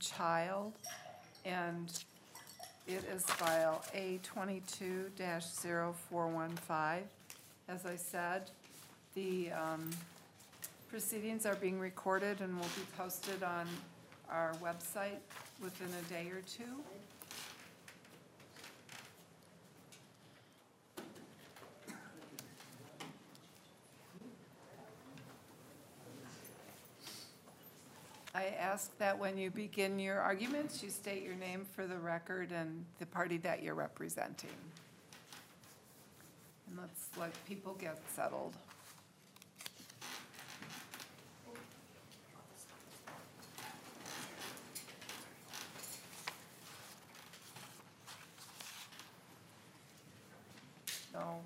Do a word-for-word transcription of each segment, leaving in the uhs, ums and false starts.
child, and it is file A twenty-two dash zero four one five. As I said, the um, proceedings are being recorded and will be posted on our website within a day or two. I ask that when you begin your arguments, you state your name for the record and the party that you're representing. And let's let people get settled. No.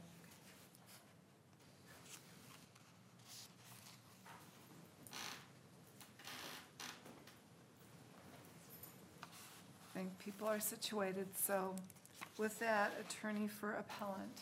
I think people are situated, so with that, attorney for appellant.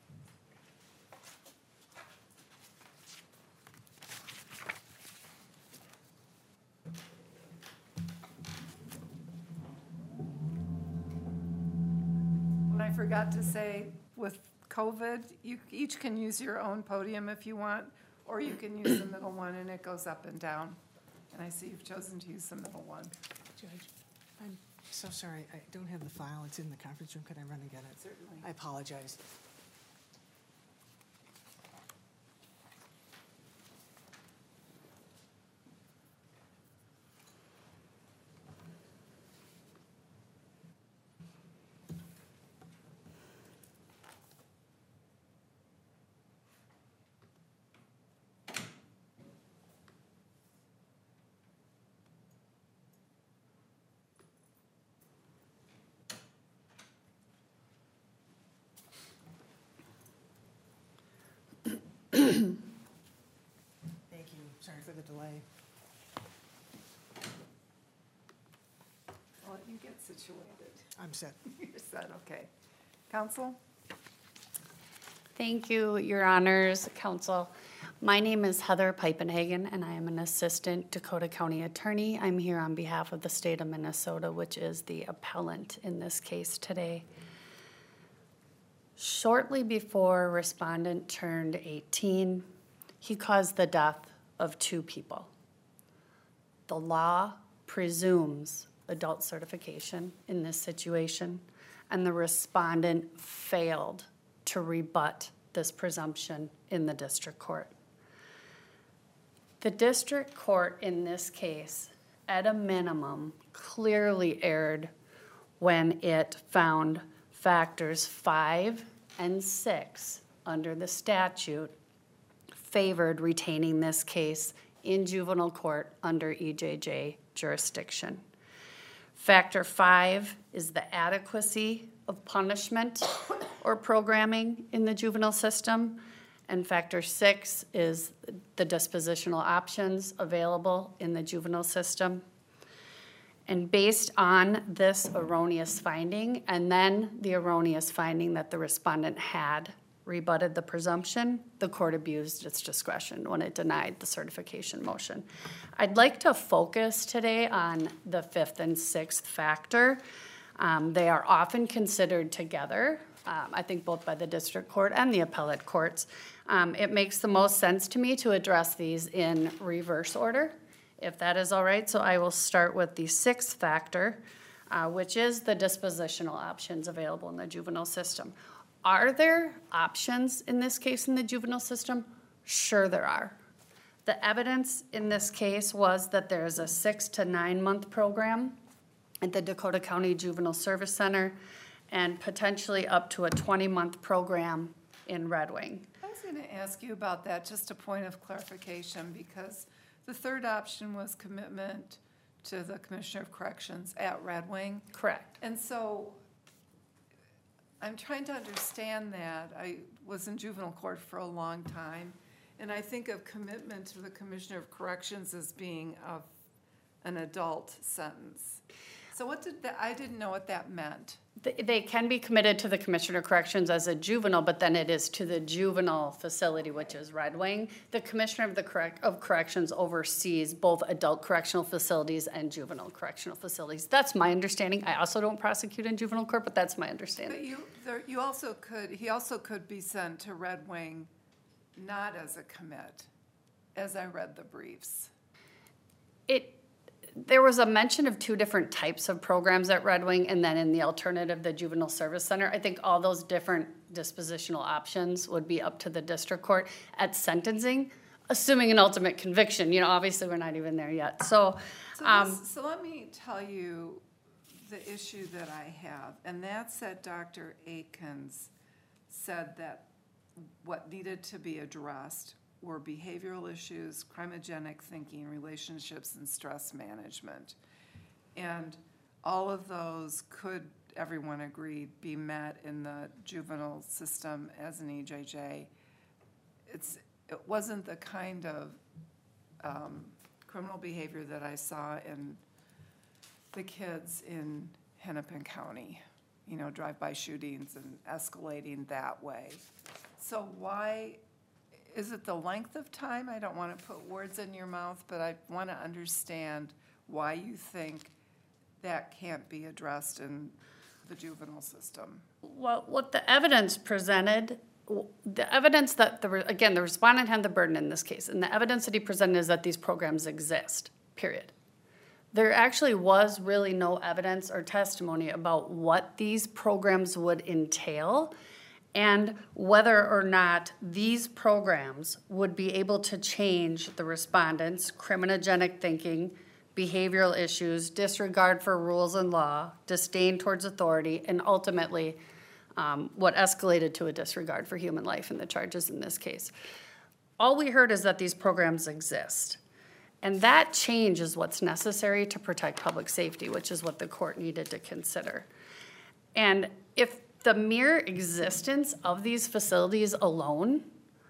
What I forgot to say, with COVID, you each can use your own podium if you want, or you can use the middle one and it goes up and down. And I see you've chosen to use the middle one. Judge, I'm so sorry. I don't have the file. It's in the conference room. Could I run and get it? Certainly. I apologize. Thank you. Sorry for the delay. I'll let you get situated. I'm set. You're set, okay. Counsel? Thank you, Your Honors, Counsel. My name is Heather Peipenhagen, and I am an Assistant Dakota County Attorney. I'm here on behalf of the state of Minnesota, which is the appellant in this case today. Shortly before respondent turned eighteen, he caused the death of two people. The law presumes adult certification in this situation, and the respondent failed to rebut this presumption in the district court. The district court in this case, at a minimum, clearly erred when it found factors five and six under the statute favored retaining this case in juvenile court under E J J jurisdiction. Factor five is the adequacy of punishment or programming in the juvenile system, and factor six is the dispositional options available in the juvenile system. And based on this erroneous finding, and then the erroneous finding that the respondent had rebutted the presumption, the court abused its discretion when it denied the certification motion. I'd like to focus today on the fifth and sixth factor. Um, they are often considered together, um, I think both by the district court and the appellate courts. Um, it makes the most sense to me to address these in reverse order, if that is all right. So I will start with the sixth factor, uh, which is the dispositional options available in the juvenile system. Are there options in this case in the juvenile system? Sure there are. The evidence in this case was that there is a six to nine month program at the Dakota County Juvenile Service Center and potentially up to a twenty month program in Red Wing. I was going to ask you about that, just a point of clarification, because the third option was commitment to the Commissioner of Corrections at Red Wing. Correct. And so I'm trying to understand that. I was in juvenile court for a long time, and I think of commitment to the Commissioner of Corrections as being of an adult sentence. So what did that, I didn't know what that meant. They- They can be committed to the Commissioner of Corrections as a juvenile, but then it is to the juvenile facility, which is Red Wing. The Commissioner of the Correct, of Corrections oversees both adult correctional facilities and juvenile correctional facilities. That's my understanding. I also don't prosecute in juvenile court, but that's my But understanding. you, there, you also could, he also could be sent to Red Wing not as a commit, as I read the briefs. It, there was a mention of two different types of programs at Red Wing, and then in the alternative, the Juvenile Service Center. I think all those different dispositional options would be up to the district court at sentencing, assuming an ultimate conviction. You know, obviously, we're not even there yet. So, So, um, this, so let me tell you the issue that I have, and that's that Doctor Akins said that what needed to be addressed were behavioral issues, crimogenic thinking, relationships, and stress management. And all of those could, everyone agreed, be met in the juvenile system as an E J J. It's, it wasn't the kind of um, criminal behavior that I saw in the kids in Hennepin County, you know, drive-by shootings and escalating that way. So why, is it the length of time? I don't want to put words in your mouth, but I want to understand why you think that can't be addressed in the juvenile system. well, what the evidence presented, the evidence that, the re- again, the respondent had the burden in this case, and the evidence that he presented is that these programs exist, period. There actually was really no evidence or testimony about what these programs would entail and whether or not these programs would be able to change the respondent's criminogenic thinking, behavioral issues, disregard for rules and law, disdain towards authority, and ultimately um, what escalated to a disregard for human life in the charges in this case. All we heard is that these programs exist. And that change is what's necessary to protect public safety, which is what the court needed to consider. And if the mere existence of these facilities alone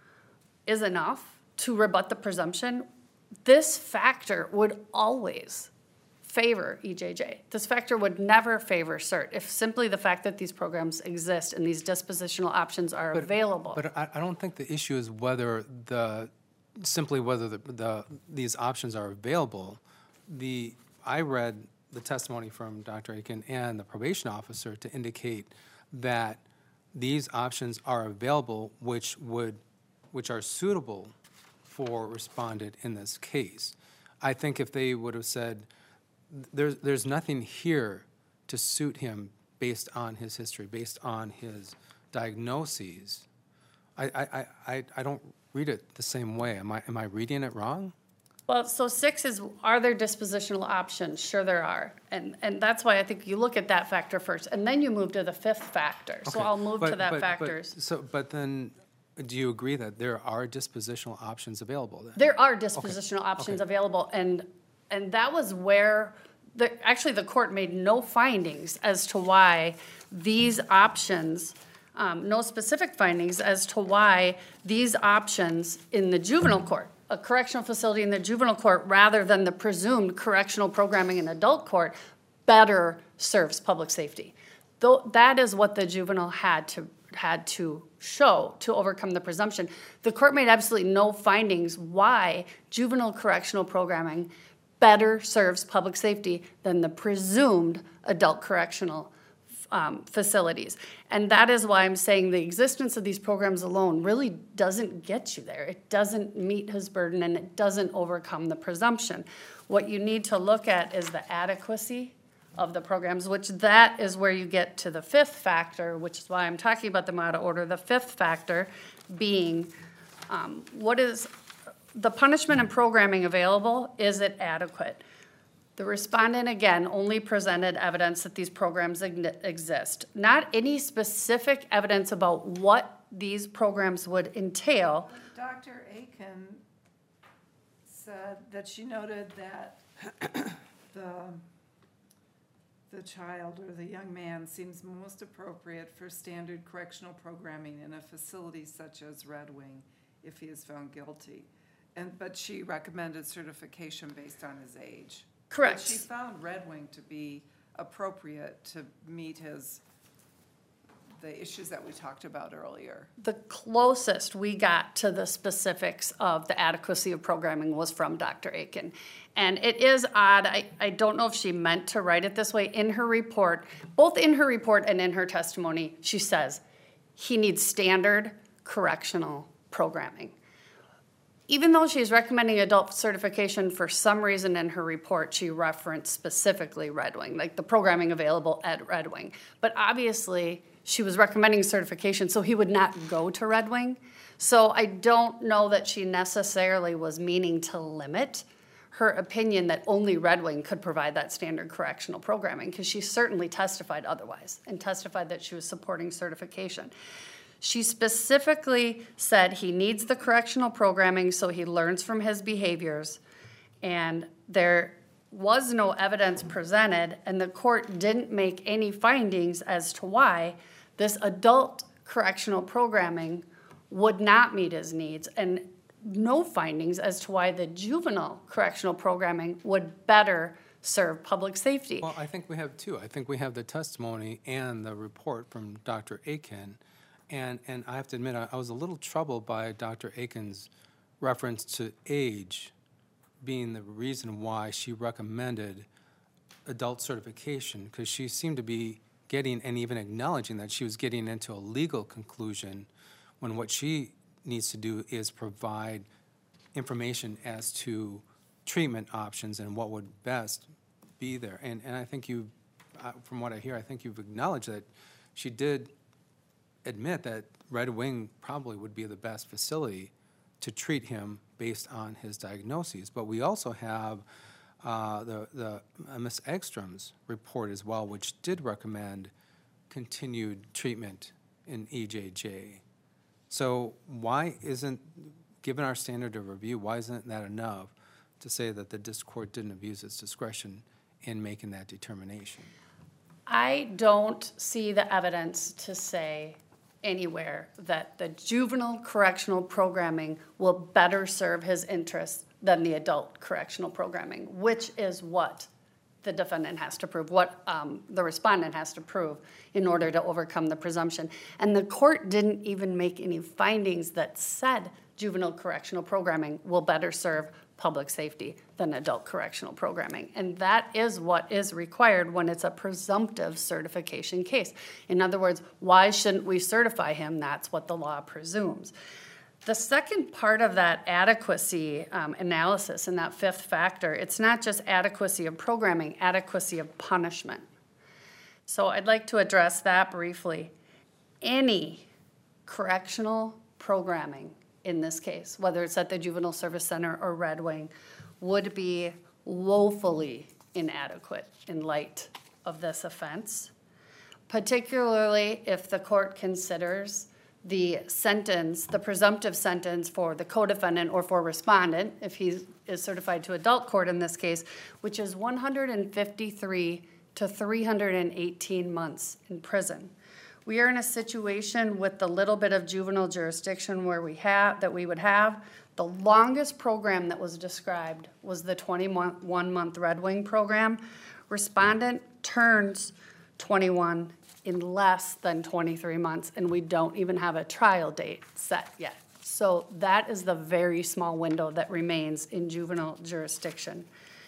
is enough to rebut the presumption, this factor would always favor E J J. This factor would never favor cert if simply the fact that these programs exist and these dispositional options are But- available. But I, I don't think the issue is whether the, simply whether the, the, these options are available. The, I read the testimony from Doctor Aiken and the probation officer to indicate that these options are available, which would, which are suitable for respondent in this case. I think if they would have said, there's, there's nothing here to suit him based on his history, based on his diagnoses, I, I, I, I don't read it the same way. Am I, am I reading it wrong? Well, so six is, are there dispositional options? Sure there are. And, and that's why I think you look at that factor first, and then you move to the fifth factor. So Okay, I'll move to but- that but- but- factors. So, but then, do you agree that there are dispositional options available then? There are dispositional options okay. available, and, and that was where, the, actually, the court made no findings as to why these options, um, no specific findings as to why these options in the juvenile court, a correctional facility in the juvenile court, rather than the presumed correctional programming in adult court, better serves public safety. Though that is what the juvenile had to had to show to overcome the presumption. The court made absolutely no findings why juvenile correctional programming better serves public safety than the presumed adult correctional um, facilities. And that is why I'm saying the existence of these programs alone really doesn't get you there. It doesn't meet his burden, and it doesn't overcome the presumption. What you need to look at is the adequacy of the programs, which that is where you get to the fifth factor, which is why I'm talking about them out of order. The fifth factor being, um, what is the punishment and programming available? Is it adequate? The respondent, again, only presented evidence that these programs ign- exist, not any specific evidence about what these programs would entail. Doctor Aiken said that she noted that the, the child or the young man seems most appropriate for standard correctional programming in a facility such as Red Wing if he is found guilty. And, but she recommended certification based on his age. Correct. But she found Red Wing to be appropriate to meet his, the issues that we talked about earlier. The closest we got to the specifics of the adequacy of programming was from Doctor Aiken. And it is odd, I, I don't know if she meant to write it this way. In her report, both in her report and in her testimony, she says he needs standard correctional programming. Even though she's recommending adult certification, for some reason in her report, she referenced specifically Red Wing, like the programming available at Red Wing. But obviously, she was recommending certification, so he would not go to Red Wing. So I don't know that she necessarily was meaning to limit her opinion that only Red Wing could provide that standard correctional programming, because she certainly testified otherwise and testified that she was supporting certification. She specifically said he needs the correctional programming so he learns from his behaviors, and there was no evidence presented, and the court didn't make any findings as to why this adult correctional programming would not meet his needs, and no findings as to why the juvenile correctional programming would better serve public safety. Well, I think we have two. I think we have the testimony and the report from Doctor Aiken. And, and I have to admit, I, I was a little troubled by Doctor Aiken's reference to age being the reason why she recommended adult certification, because she seemed to be getting and even acknowledging that she was getting into a legal conclusion when what she needs to do is provide information as to treatment options and what would best be there. And, and I think you, uh, from what I hear, I think you've acknowledged that she did admit that Red Wing probably would be the best facility to treat him based on his diagnoses. But we also have uh, the, the uh, Miz Ekstrom's report as well, which did recommend continued treatment in E J J. So why isn't, given our standard of review, why isn't that enough to say that the district court didn't abuse its discretion in making that determination? I don't see the evidence to say anywhere that the juvenile correctional programming will better serve his interests than the adult correctional programming, which is what the defendant has to prove, what um, the respondent has to prove in order to overcome the presumption. And the court didn't even make any findings that said juvenile correctional programming will better serve public safety than adult correctional programming. And that is what is required when it's a presumptive certification case. In other words, why shouldn't we certify him? That's what the law presumes. The second part of that adequacy um, analysis and that fifth factor, it's not just adequacy of programming, adequacy of punishment. So I'd like to address that briefly. Any correctional programming in this case, whether it's at the Juvenile Service Center or Red Wing, would be woefully inadequate in light of this offense, particularly if the court considers the sentence, the presumptive sentence for the co-defendant or for respondent, if he is certified to adult court in this case, which is one hundred fifty-three to three hundred eighteen months in prison. We are in a situation with the little bit of juvenile jurisdiction where we have, that we would have, the longest program that was described was the twenty-one month Red Wing program. Respondent turns twenty-one in less than twenty-three months, and we don't even have a trial date set yet. So that is the very small window that remains in juvenile jurisdiction.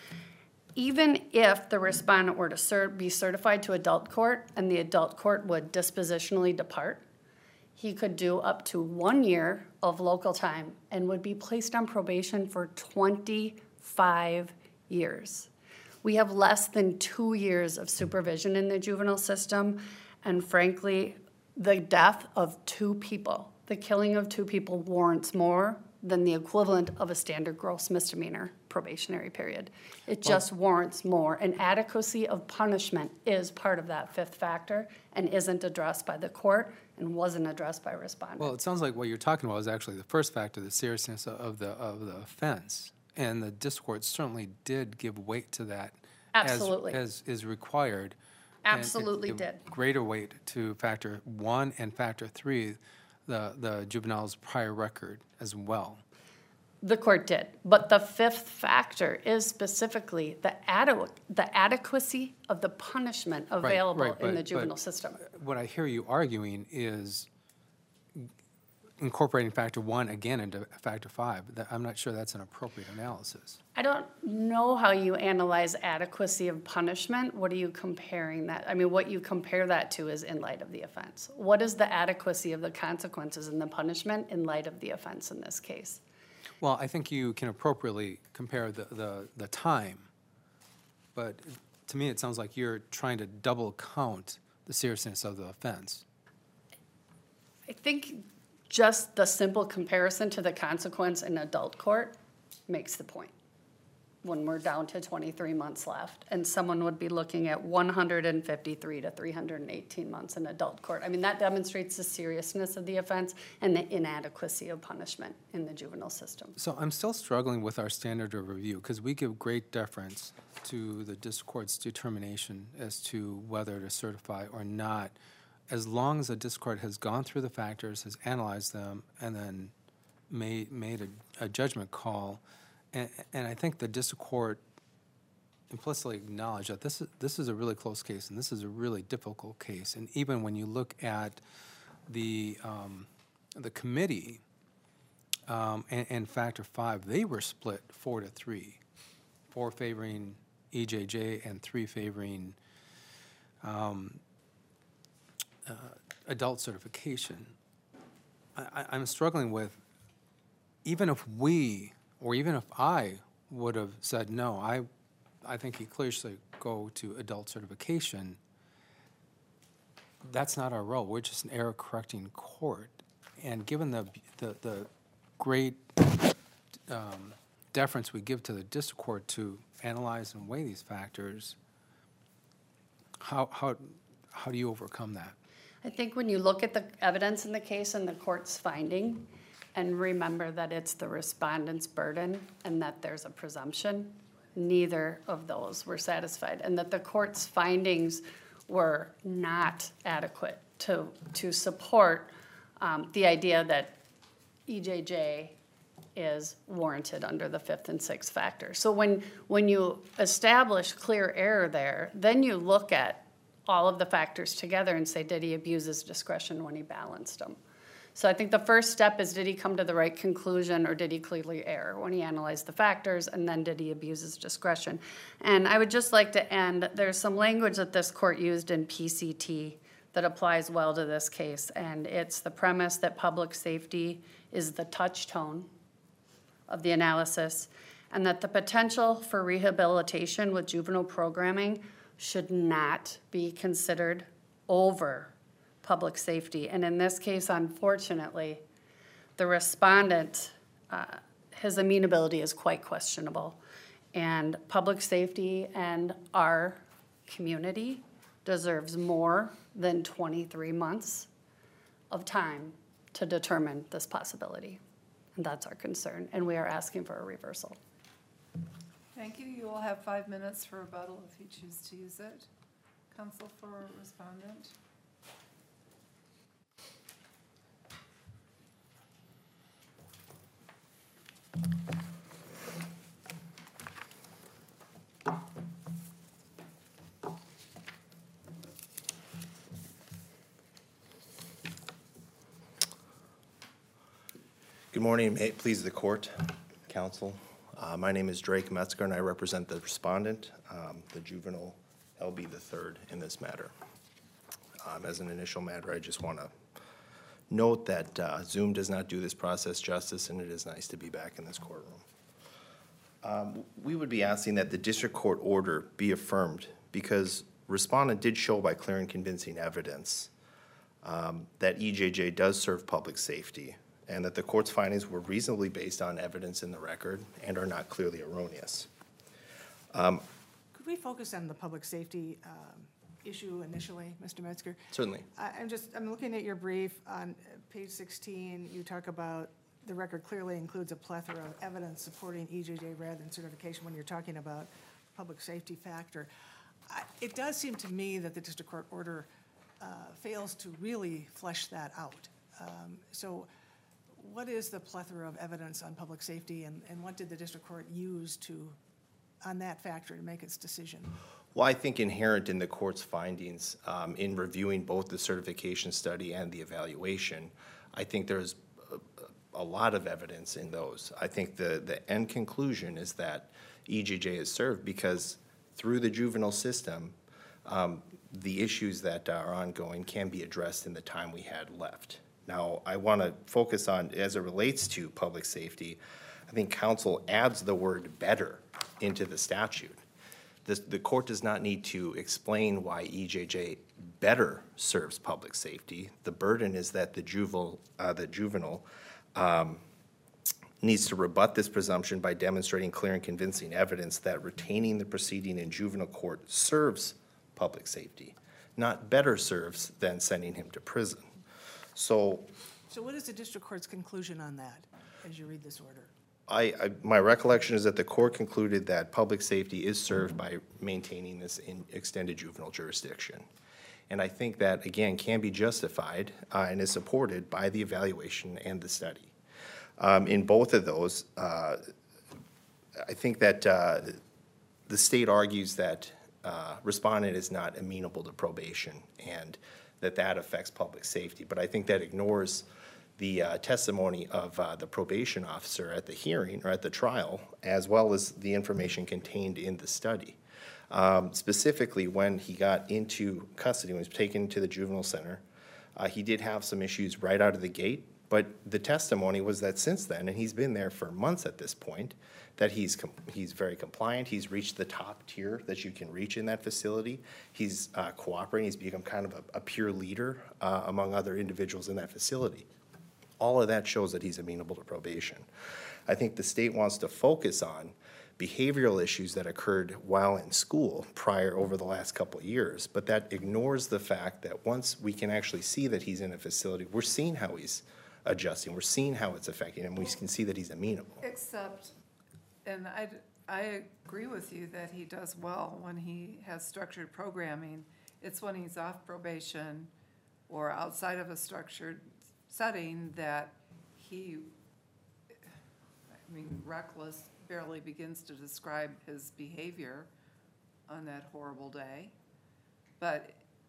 Even if the respondent were to cert- be certified to adult court and the adult court would dispositionally depart, he could do up to one year of local time and would be placed on probation for twenty-five years. We have less than two years of supervision in the juvenile system, and frankly, the death of two people, the killing of two people warrants more than the equivalent of a standard gross misdemeanor probationary period. It just well, warrants more. And adequacy of punishment is part of that fifth factor and isn't addressed by the court and wasn't addressed by respondent. Well, it sounds like what you're talking about is actually the first factor, the seriousness of the of the offense. And the district court certainly did give weight to that. Absolutely. As, as is required. Absolutely and it, did. Greater weight to factor one and factor three, the, the juvenile's prior record as well. The court did, but the fifth factor is specifically the ade- the adequacy of the punishment available right, in the but- juvenile but system. What I hear you arguing is incorporating factor one again into factor five. That, I'm not sure that's an appropriate analysis. I don't know how you analyze adequacy of punishment. What are you comparing that? I mean, what you compare that to is in light of the offense. What is the adequacy of the consequences and the punishment in light of the offense in this case? Well, I think you can appropriately compare the, the, the time, but to me, it sounds like you're trying to double count the seriousness of the offense. I think just the simple comparison to the consequence in adult court makes the point. When we're down to twenty-three months left, and someone would be looking at one hundred fifty-three to three hundred eighteen months in adult court. I mean, that demonstrates the seriousness of the offense and the inadequacy of punishment in the juvenile system. So I'm still struggling with our standard of review, because we give great deference to the district court's determination as to whether to certify or not, as long as the district court has gone through the factors, has analyzed them, and then made, made a, a judgment call. And, and I think the district court implicitly acknowledged that this is, this is a really close case, and this is a really difficult case. And even when you look at the, um, the committee um, and, and factor five, they were split four to three, four favoring E J J and three favoring um, uh, adult certification. I, I, I'm struggling with, even if we, or even if I would have said, no, I, I think he clearly should go to adult certification, that's not our role. We're just an error-correcting court. And given the, the, the great um, deference we give to the district court to analyze and weigh these factors, how, how, how do you overcome that? I think when you look at the evidence in the case and the court's finding, and remember that it's the respondent's burden and that there's a presumption, neither of those were satisfied, and that the court's findings were not adequate to, to support um, the idea that E J J is warranted under the fifth and sixth factors. So when, when you establish clear error there, then you look at all of the factors together and say, did he abuse his discretion when he balanced them? So I think the first step is, did he come to the right conclusion, or did he clearly err when he analyzed the factors, and then did he abuse his discretion? And I would just like to end, there's some language that this court used in P C T that applies well to this case, and it's the premise that public safety is the touchstone of the analysis, and that the potential for rehabilitation with juvenile programming should not be considered over public safety. And in this case, unfortunately, the respondent, uh, his amenability is quite questionable. And public safety and our community deserves more than twenty-three months of time to determine this possibility. And that's our concern, and we are asking for a reversal. Thank you. You will have five minutes for rebuttal if you choose to use it. Counsel for respondent. Good morning. May it please the court, counsel. Uh, my name is Drake Metzger, and I represent the respondent, um, the juvenile L B the third in this matter. Um, as an initial matter, I just want to note that uh, Zoom does not do this process justice, and it is nice to be back in this courtroom. Um, we would be asking that the district court order be affirmed because respondent did show by clear and convincing evidence um, that E J J does serve public safety, and that the court's findings were reasonably based on evidence in the record and are not clearly erroneous. Um, Could we focus on the public safety um, issue initially, Mister Metzger? certainly. I- I'm just, I'm looking at your brief on uh, page sixteen. You talk about the record clearly includes a plethora of evidence supporting E J J rather than certification when you're talking about public safety factor. I- It does seem to me that the district court order uh, fails to really flesh that out. Um, So what is the plethora of evidence on public safety, and, and what did the district court use to, on that factor, to make its decision? Well, I think inherent in the court's findings, um, in reviewing both the certification study and the evaluation, I think there's a, a lot of evidence in those. I think the, the end conclusion is that E J J is served because through the juvenile system, um, the issues that are ongoing can be addressed in the time we had left. Now, I want to focus on, as it relates to public safety, I think council adds the word better into the statute. The, the court does not need to explain why E J J better serves public safety. The burden is that the juvenile, uh, the juvenile um, needs to rebut this presumption by demonstrating clear and convincing evidence that retaining the proceeding in juvenile court serves public safety, not better serves than sending him to prison. So, So what is the district court's conclusion on that, as you read this order? I, I, my recollection is that the court concluded that public safety is served by maintaining this in extended juvenile jurisdiction. And I think that, again, can be justified uh, and is supported by the evaluation and the study. Um, in both of those, uh, I think that uh, the state argues that uh, respondent is not amenable to probation and that that affects public safety. But I think that ignores the uh, testimony of uh, the probation officer at the hearing or at the trial, as well as the information contained in the study. Um, specifically, when he got into custody, when he was taken to the juvenile center, uh, he did have some issues right out of the gate, but the testimony was that since then, and he's been there for months at this point, that he's com he's very compliant. He's reached the top tier that you can reach in that facility. He's uh, cooperating. He's become kind of a, a peer leader uh, among other individuals in that facility. All of that shows that he's amenable to probation. I think the state wants to focus on behavioral issues that occurred while in school prior over the last couple of years, but that ignores the fact that once we can actually see that he's in a facility, we're seeing how he's adjusting, we're seeing how it's affecting him, we can see that he's amenable. Except, and I, I agree with you that he does well when he has structured programming. It's when he's off probation or outside of a structured setting that he, I mean, reckless barely begins to describe his behavior on that horrible day. But,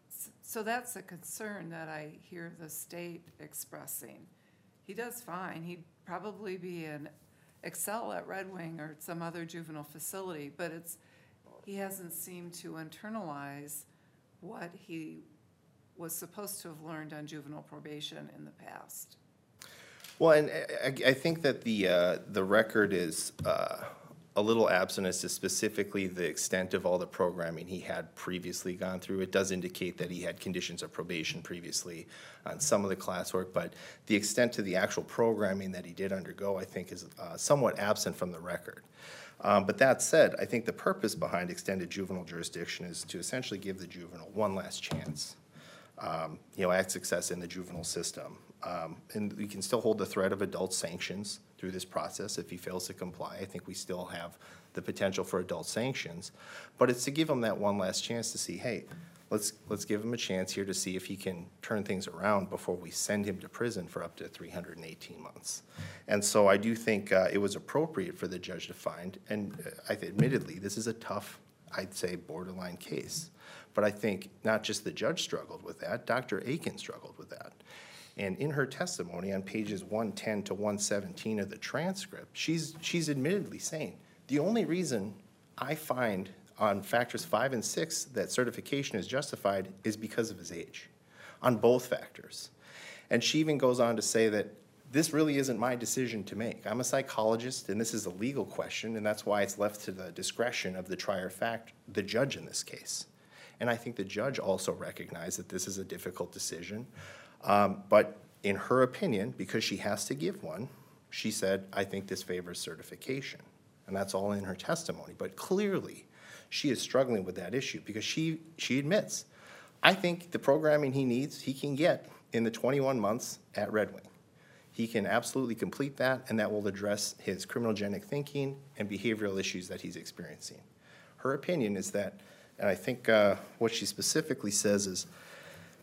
so that's a concern that I hear the state expressing. He does fine. He'd probably be an excel at Red Wing or some other juvenile facility, but it's, he hasn't seemed to internalize what he was supposed to have learned on juvenile probation in the past. Well, and I, I think that the uh, the record is uh, a little absent as to specifically the extent of all the programming he had previously gone through. It does indicate that he had conditions of probation previously on some of the classwork, but the extent to the actual programming that he did undergo, I think, is uh, somewhat absent from the record. Um, but that said, I think the purpose behind extended juvenile jurisdiction is to essentially give the juvenile one last chance. Um, you know, at success in the juvenile system. Um, and we can still hold the threat of adult sanctions through this process if he fails to comply. I think we still have the potential for adult sanctions. But it's to give him that one last chance to see, hey, let's, let's give him a chance here to see if he can turn things around before we send him to prison for up to three hundred eighteen months. And so I do think uh, it was appropriate for the judge to find, and uh, I th admittedly, this is a tough, I'd say, borderline case. But I think not just the judge struggled with that, Doctor Aiken struggled with that. And in her testimony on pages one ten to one seventeen of the transcript, she's, she's admittedly saying, the only reason I find on factors five and six that certification is justified is because of his age, on both factors. And she even goes on to say that this really isn't my decision to make. I'm a psychologist, and this is a legal question, and that's why it's left to the discretion of the trier fact, the judge in this case. And I think the judge also recognized that this is a difficult decision. Um, but in her opinion, because she has to give one, she said, I think this favors certification. And that's all in her testimony. But clearly, she is struggling with that issue because she, she admits, I think the programming he needs, he can get in the twenty-one months at Red Wing. He can absolutely complete that, and that will address his criminogenic thinking and behavioral issues that he's experiencing. Her opinion is that, and I think uh, what she specifically says is,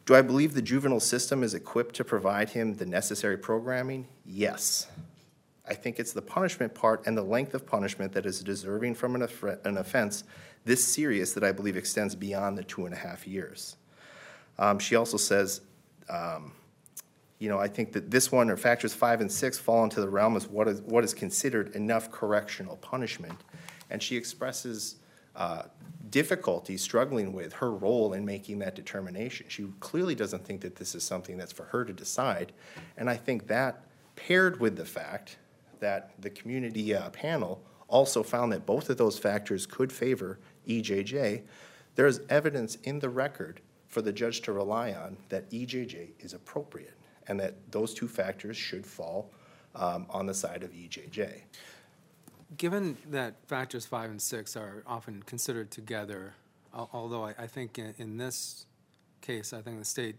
Do I believe the juvenile system is equipped to provide him the necessary programming? Yes. I think it's the punishment part and the length of punishment that is deserving from an, off- an offense this serious that I believe extends beyond the two and a half years. Um, she also says, um, you know, I think that this one, or factors five and six, fall into the realm as what is, what is considered enough correctional punishment. And she expresses uh, difficulty struggling with her role in making that determination. She clearly doesn't think that this is something that's for her to decide. And I think that, paired with the fact that the community uh, panel also found that both of those factors could favor E J J, there is evidence in the record for the judge to rely on that E J J is appropriate and that those two factors should fall um, on the side of E J J. Given that factors five and six are often considered together, al- although I, I think in, in this case, I think the state,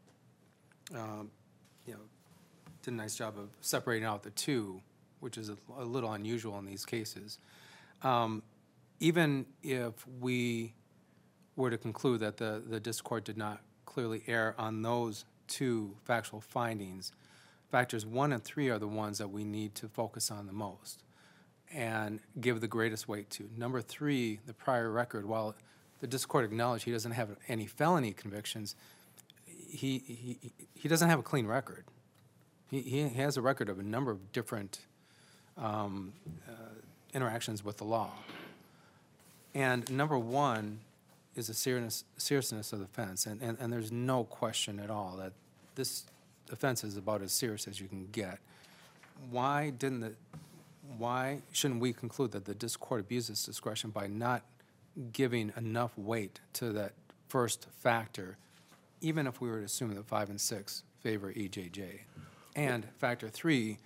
um, you know, did a nice job of separating out the two, which is a, a little unusual in these cases. Um, even if we were to conclude that the, the district court did not clearly err on those two factual findings, factors one and three are the ones that we need to focus on the most and give the greatest weight to. Number three, the prior record, while the district court acknowledged he doesn't have any felony convictions, he, he, he doesn't have a clean record. He, he has a record of a number of different um, uh, interactions with the law. And number one is the seriousness, seriousness of the offense, and, and, and there's no question at all that this offense is about as serious as you can get. Why didn't the, why shouldn't we conclude that the district court abused its discretion by not giving enough weight to that first factor, even if we were to assume that five and six favor E J J? And factor three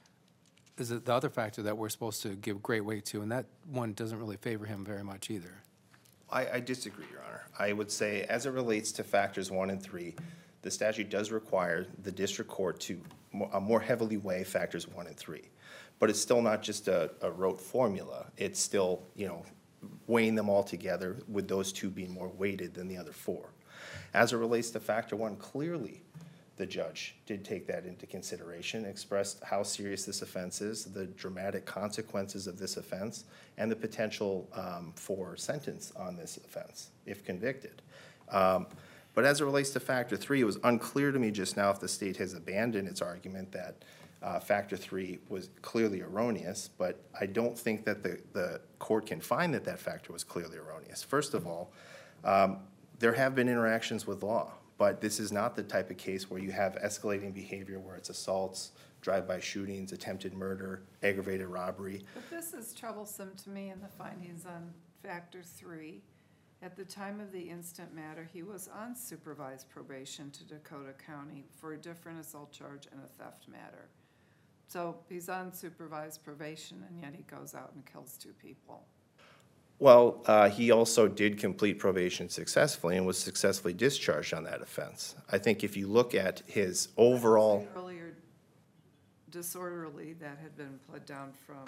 is the other factor that we're supposed to give great weight to, and that one doesn't really favor him very much either. I, I disagree, Your Honor. I would say, as it relates to factors one and three, the statute does require the district court to mo- uh, more heavily weigh factors one and three. But it's still not just a, a rote formula. It's still, you know, weighing them all together with those two being more weighted than the other four. As it relates to factor one, clearly the judge did take that into consideration, expressed how serious this offense is, the dramatic consequences of this offense, and the potential um, for sentence on this offense, if convicted. Um, but as it relates to factor three, it was unclear to me just now if the state has abandoned its argument that uh, factor three was clearly erroneous, but I don't think that the, the court can find that that factor was clearly erroneous. First of all, um, there have been interactions with law. But this is not the type of case where you have escalating behavior where it's assaults, drive-by shootings, attempted murder, aggravated robbery. But this is troublesome to me in the findings on factor three. At the time of the instant matter, he was on supervised probation to Dakota County for a different assault charge and a theft matter. So he's on supervised probation, and yet he goes out and kills two people. Well, uh, he also did complete probation successfully and was successfully discharged on that offense. I think if you look at his overall, Earlier disorderly that had been pled down from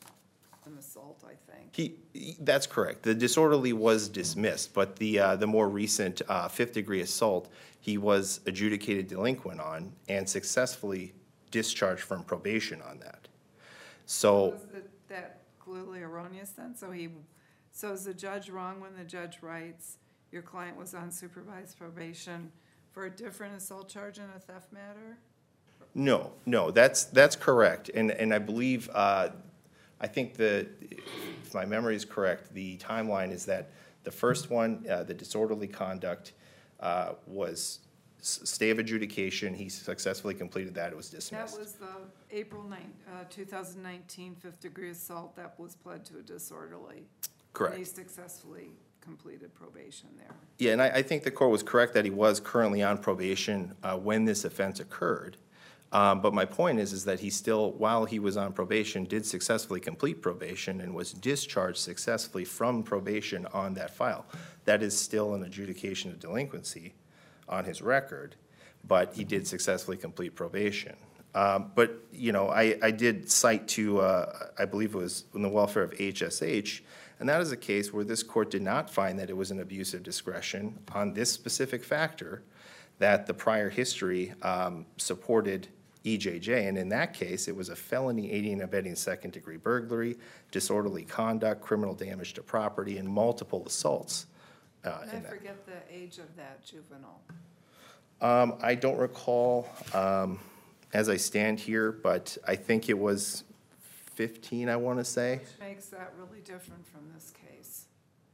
an assault, I think. he, he- that's correct. The disorderly was dismissed, but the, uh, the more recent uh, fifth-degree assault, he was adjudicated delinquent on and successfully discharged from probation on that. So. Was that- that clearly erroneous then? So he, so is the judge wrong when the judge writes, your client was on supervised probation for a different assault charge and a theft matter? No, no, that's, that's correct. And, and I believe, uh, I think the, if my memory is correct, the timeline is that the first one, uh, the disorderly conduct, uh, was s- stay of adjudication. He successfully completed that. It was That dismissed. was the April ninth, uh, two thousand nineteen fifth degree assault that was pled to a disorderly. Correct. And he successfully completed probation there. Yeah, and I, I think the court was correct that he was currently on probation uh, when this offense occurred. Um, But my point is, is that he still, while he was on probation, did successfully complete probation and was discharged successfully from probation on that file. That is still an adjudication of delinquency on his record, but he did successfully complete probation. Um, But, you know, I, I did cite to, uh, I believe it was in the welfare of H S H, and that is a case where this court did not find that it was an abuse of discretion on this specific factor, that the prior history um, supported E J J, and in that case, it was a felony aiding and abetting second-degree burglary, disorderly conduct, criminal damage to property, and multiple assaults. uh, And in I that. forget the age of that juvenile. Um, I don't recall, um, as I stand here, but I think it was fifteen, I want to say. Which makes that really different from this case.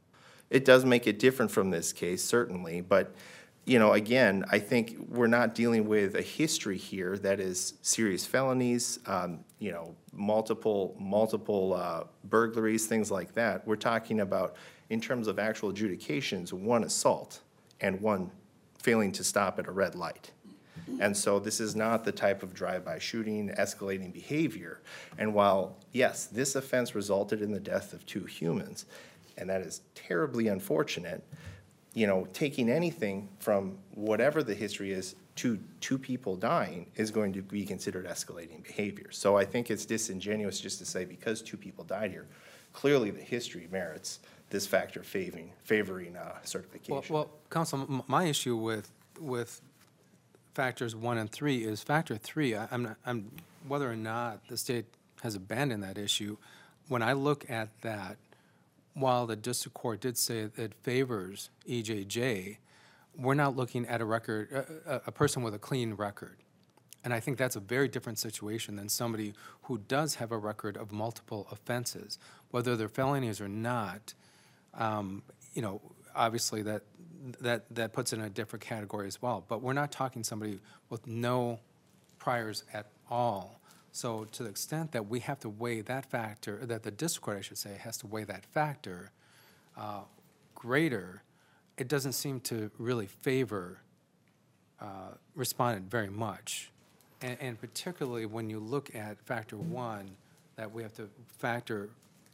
It does make it different from this case, certainly, but, you know, again, I think we're not dealing with a history here that is serious felonies, um, you know, multiple, multiple uh, burglaries, things like that. We're talking about, in terms of actual adjudications, one assault and one failing to stop at a red light. And so this is not the type of drive-by shooting, escalating behavior. And while, yes, this offense resulted in the death of two humans, and that is terribly unfortunate, you know, taking anything from whatever the history is to two people dying is going to be considered escalating behavior. So I think it's disingenuous just to say because two people died here, clearly the history merits this factor favoring, favoring uh, certification. Well, well, Counsel, m- my issue with, with factors one and three is factor three, I- I'm, not- I'm, whether or not the state has abandoned that issue, when I look at that, while the district court did say it favors E J J, we're not looking at a record, a, a- a person with a clean record. And I think that's a very different situation than somebody who does have a record of multiple offenses, whether they're felonies or not. Um, you know, obviously that, that, that puts it in a different category as well. But we're not talking somebody with no priors at all. So to the extent that we have to weigh that factor, that the district court, I should say, has to weigh that factor uh, greater, it doesn't seem to really favor uh, respondent very much. And, and particularly when you look at factor one, that we have to factor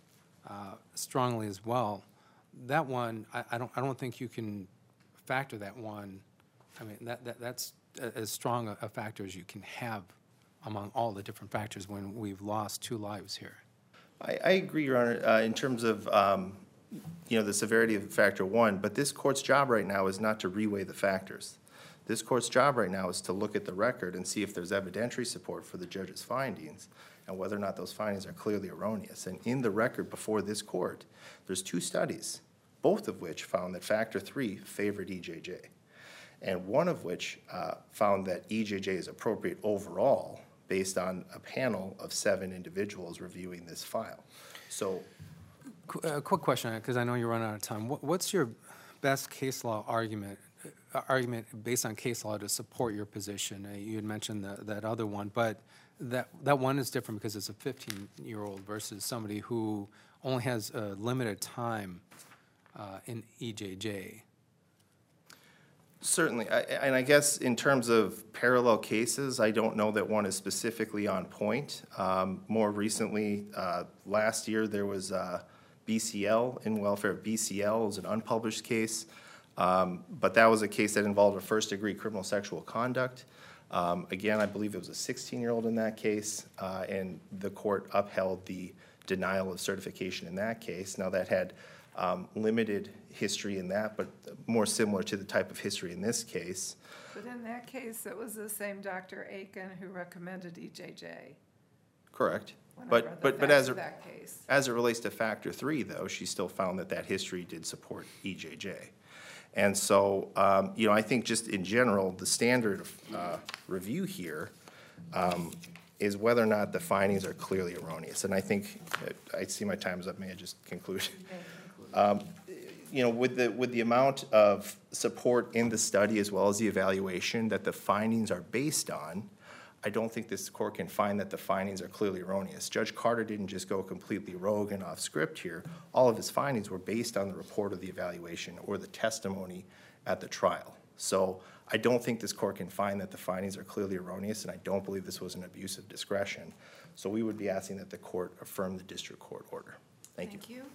uh, strongly as well, that one, I, I don't, I don't think you can factor that one. I mean, that, that that's a- as strong a, a factor as you can have among all the different factors when we've lost two lives here. I, I agree, Your Honor, uh, in terms of, um, you know, the severity of factor one, but this court's job right now is not to reweigh the factors. This court's job right now is to look at the record and see if there's evidentiary support for the judge's findings and whether or not those findings are clearly erroneous. And in the record before this court, there's two studies, both of which found that factor three favored E J J, and one of which uh, found that E J J is appropriate overall based on a panel of seven individuals reviewing this file. So, Qu- A quick question, because I know you're running out of time. What, what's your best case law argument, uh, argument based on case law to support your position? Uh, you had mentioned the, that other one, but that, that one is different because it's a fifteen-year-old versus somebody who only has a limited time uh, in E J J. certainly, I- and I guess in terms of parallel cases, I don't know that one is specifically on point. Um, More recently, uh, last year, there was uh, B C L, in welfare of B C L, it was an unpublished case. Um, But that was a case that involved a first-degree criminal sexual conduct. Um, Again, I believe it was a sixteen-year-old in that case, uh, and the court upheld the denial of certification in that case. Now, that had um, limited history in that, but more similar to the type of history in this case. But in that case, it was the same Doctor Aiken who recommended E J J. Correct. When I But, read the but, but facts as, of it- that case. as it relates to factor three, though, she still found that that history did support E J J. And so, um, you know, I think just in general, the standard of uh, review here um, is whether or not the findings are clearly erroneous. And I think, I see my time is up, may I just conclude? Um, You know, with the, with the amount of support in the study as well as the evaluation that the findings are based on, I don't think this court can find that the findings are clearly erroneous. Judge Carter didn't just go completely rogue and off script here. All of his findings were based on the report of the evaluation or the testimony at the trial. So I don't think this court can find that the findings are clearly erroneous, and I don't believe this was an abuse of discretion. So we would be asking that the court affirm the district court order. Thank you. Thank you.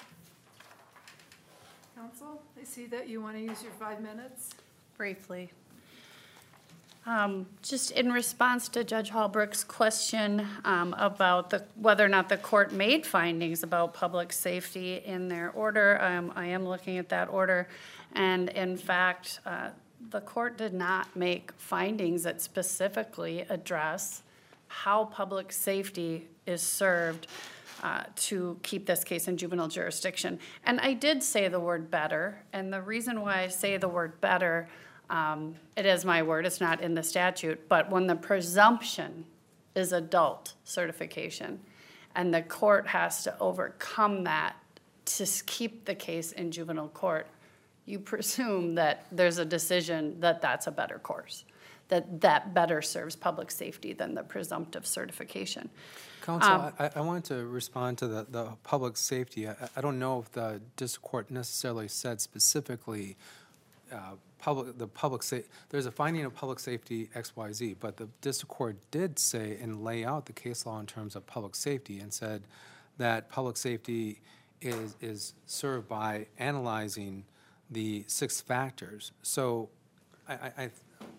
Counsel, I see that you want to use your five minutes. Briefly. Um, Just in response to Judge Hallbrook's question um, about the, whether or not the court made findings about public safety in their order, um, I am looking at that order. And in fact, uh, the court did not make findings that specifically address how public safety is served uh, to keep this case in juvenile jurisdiction. And I did say the word better, and the reason why I say the word better, um, it is my word, it's not in the statute, but when the presumption is adult certification, and the court has to overcome that to s- keep the case in juvenile court, you presume that there's a decision that that's a better course, that that better serves public safety than the presumptive certification. Counsel, Um, I, I wanted to respond to the, the public safety. I, I don't know if the district court necessarily said specifically, uh, public, the public sa, there's a finding of public safety X Y Z, but the district court did say and lay out the case law in terms of public safety and said that public safety is, is served by analyzing the six factors. So I, I, I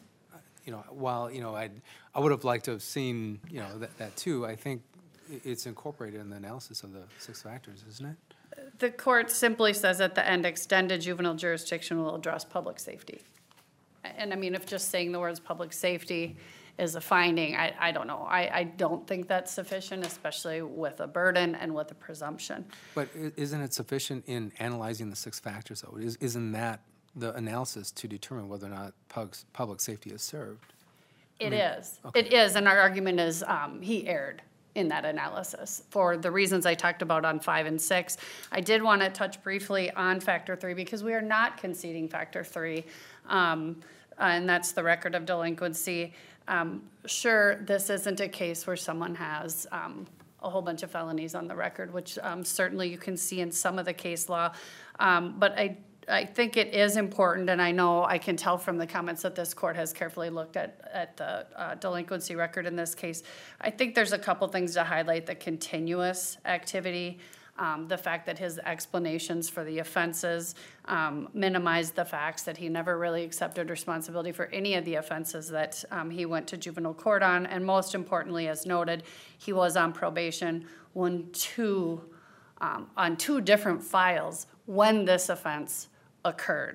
you know, while, you know, I'd, I would have liked to have seen, you know, that, that too, I think i- it's incorporated in the analysis of the six factors, isn't it? The court simply says at the end, extended juvenile jurisdiction will address public safety. And I mean, if just saying the words public safety is a finding, I, I don't know. I, I don't think that's sufficient, especially with a burden and with a presumption. But i- isn't it sufficient in analyzing the six factors, though? Is- Isn't that the analysis to determine whether or not public, public safety is served? It mean, is. okay. It is, and our argument is um, he erred in that analysis for the reasons I talked about on five and six. I did want to touch briefly on factor three because we are not conceding factor three, um, and that's the record of delinquency. Um, sure, this isn't a case where someone has um, a whole bunch of felonies on the record, which um, certainly you can see in some of the case law, um, but I I think it is important, and I know I can tell from the comments that this court has carefully looked at, at the uh, delinquency record in this case. I think there's a couple things to highlight: the continuous activity, um, the fact that his explanations for the offenses um, minimized the facts that he never really accepted responsibility for any of the offenses that um, he went to juvenile court on, and most importantly, as noted, he was on probation when two, um, on two different files when this offense occurred.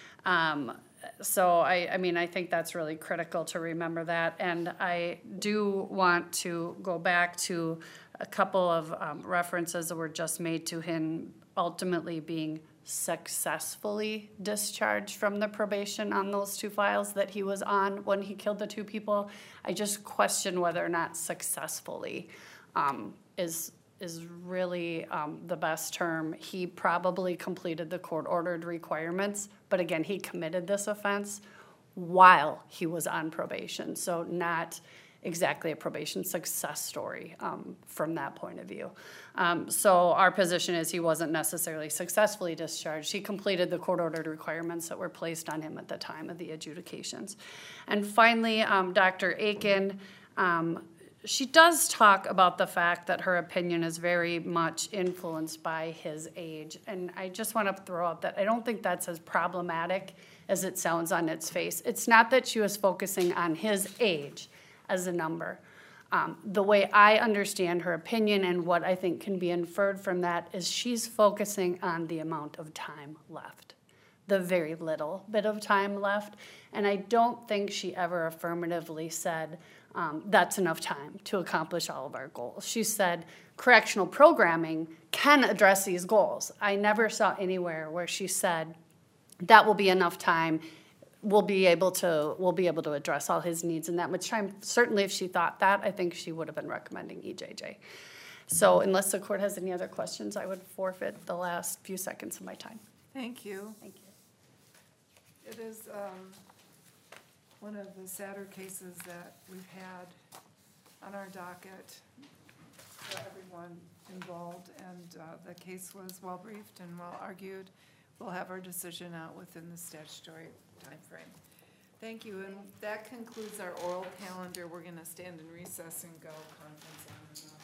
Um, so I, I mean, I think that's really critical to remember that. And I do want to go back to a couple of um, references that were just made to him ultimately being successfully discharged from the probation on those two files that he was on when he killed the two people. I just question whether or not successfully um, is is really um, the best term. He probably completed the court-ordered requirements, but again, he committed this offense while he was on probation, so not exactly a probation success story um, from that point of view. Um, so our position is he wasn't necessarily successfully discharged. He completed the court-ordered requirements that were placed on him at the time of the adjudications. And finally, um, Doctor Aiken, um, she does talk about the fact that her opinion is very much influenced by his age. And I just want to throw out that I don't think that's as problematic as it sounds on its face. It's not that she was focusing on his age as a number. Um, the way I understand her opinion and what I think can be inferred from that is she's focusing on the amount of time left, the very little bit of time left. And I don't think she ever affirmatively said, Um, that's enough time to accomplish all of our goals. She said correctional programming can address these goals. I never saw anywhere where she said that will be enough time. We'll be able to we'll be able to address all his needs in that much time. Certainly, if she thought that, I think she would have been recommending E J J. So, unless the court has any other questions, I would forfeit the last few seconds of my time. Thank you. Thank you. It is um, one of the sadder cases that we've had on our docket for everyone involved, and uh, the case was well-briefed and well-argued. We'll have our decision out within the statutory timeframe. Thank you, and that concludes our oral calendar. We're going to stand in recess and go conference on and on.